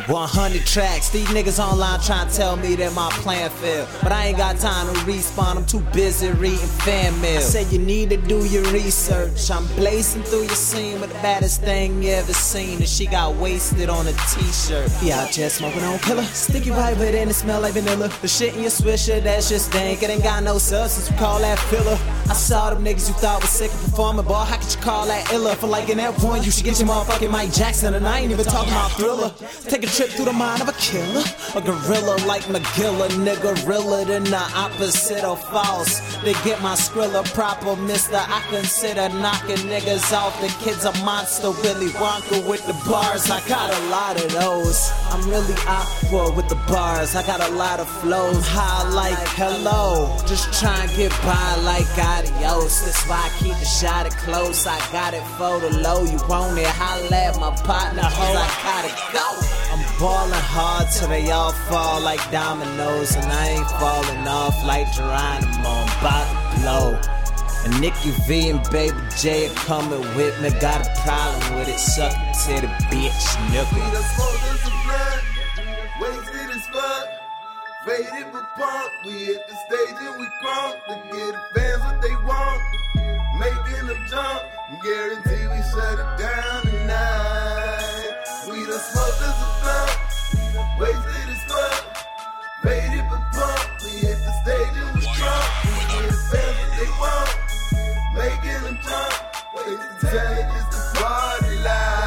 100 tracks. These niggas online trying to tell me that my plan failed, but I ain't got time to respawn. I'm too busy reading fan mail. I said you need to do your research. I'm blazing through your scene with the baddest thing you ever seen, and she got wasted on a t-shirt. He out here smoking on killer, sticky pipe, but then it smell like vanilla. The shit in your swisher, that's just dank. It ain't got no substance, we call that filler. I saw them niggas you thought was sick of performing, boy, how could you call that illa? For like in that one, you should get your motherfucking Mike Jackson, and I ain't even talking about Thriller. Take a trip through the mind of a killer, a gorilla like McGilla, nigga realer than the opposite of false. They get my Skrilla proper, mister. I consider knocking niggas off. The kid's a monster, Willy Wonka with the bars. I got a lot of those. I'm really aqua with the bars. I got a lot of flows. High like hello, just try and get by like adios. That's why I keep the shot close. I got it for the low. You want it? Holla at my partner, ho. I gotta go. I'm ballin' hard till they all fall like dominoes, and I ain't falling off like Geronimo. I'm about to blow. And Nikki V and Baby J are coming with me. Got a problem with it, suck it to the bitch, nigga. We done smoked us a blunt, wasted as fuck, faded but punk. We hit the stage and we crunk to get the fans what they want, making them jump. Guarantee we shut it down tonight. We done smoked us a blunt, wasted as fuck, faded but punk. We hit the stage and we crunk to get the fans what they want, making them jump. Wait to tell it, it's the party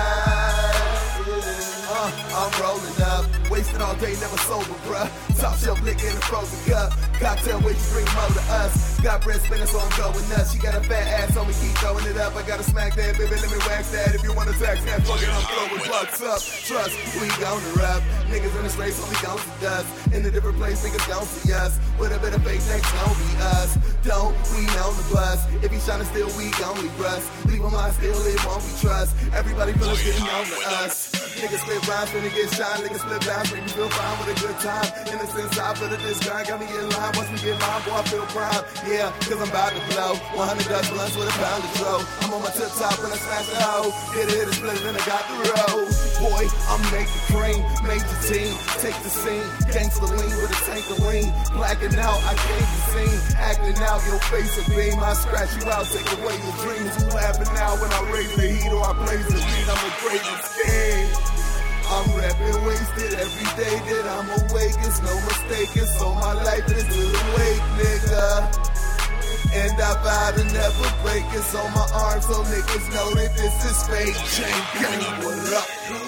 life. I'm rolling up, wasted all day, never sober, bruh. Top shelf liquor in a frozen cup. Cocktail way you bring more to us. Got bread spinning, so I'm going nuts. She got a fat ass on me, keep throwing it up. I gotta smack that, baby, let me wax that. If you wanna tax that, fuck it, I'm throwing bucks up. Trust, we gon' erupt. Niggas in the streets, so we gon' see dust. In a different place, niggas gon' see us. With a bit of fake next, gon' be us. Don't we on the bus? If he shining still, we gon' regress. Leave him line still, it won't be trust. Everybody feel it's getting on to us. Niggas split rhymes, finna get shine. Niggas split bounds, make me feel fine with a good time. Innocent side for the discount, got me in line. Once we get mine, boy, I feel proud. Yeah, cause I'm about to blow 100 Dutch blunts with a pound of dro. I'm on my tip top when I smash the hoe. Hit a split, then I got the road. Boy, I'm making cream, major team. Take the scene, gangsta lean with a tank of lean. Blacking out, I gave the scene. Acting out, your face a beam. I scratch you out, take away your dreams. Who laughing now when I raise the heat or I blaze the beat? I'm the greatest king. I'm rapping wasted every day that I'm awake. It's no mistake, it's so my life is to the wake, nigga. And I vow to never break. It's on my arm so niggas know that this is fake. Chain gang, what up?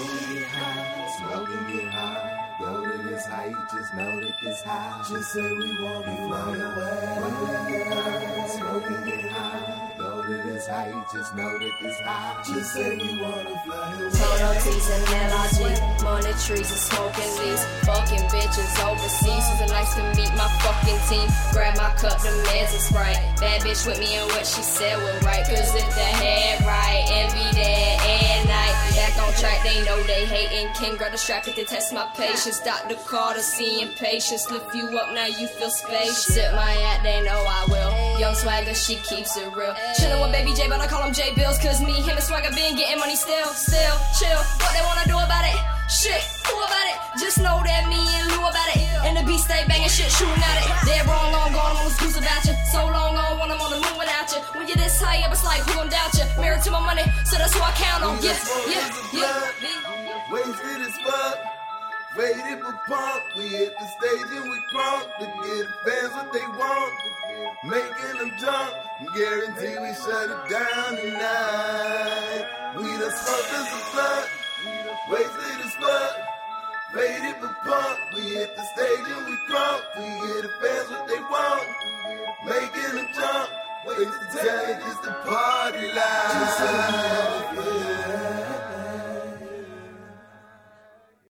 Smoking get high, go to this height, just know that this high. Just say we won't be blown away. Smoking get high, go to this height, just know that this high. Just say we wanna fly away. Total T's and LRG, money trees and smoking leaves. Fucking bitches overseas, it's nice to meet my fucking team. Grab my cup, the meds is right. Bad bitch with me and what she said was right. Cause if the head right, envy that at night. Back on track, they know they hating. King grab the strap to test my patience. Dr. Carter seeing patience. Lift you up, now you feel spacious. Sip my act, they know I will. Young swagger, she keeps it real. Chillin' with Baby J, but I call him J Bills. Cause me, him and swagger been getting money still, chill. What they wanna do about it? Shit, who about it? Just know that me and Lou about it. And the beat stay banging shit, shooting at it. Dead wrong, long gone, I'm on the screws about you. So long on when I'm on the moon without you. When you're this high up, it's like who gon' doubt you? Married to my money, so that's who I count on. Yeah. Wasted as fuck, faded but punk. We hit the stage and we crunk to get the fans what they want, making them jump. Guarantee we shut it down tonight. We done smoked us a blunt, wasted as fuck, faded but punk. We hit the stage and we crunk to get the fans what they want, making them jump. Wait to tell it, it's the party life.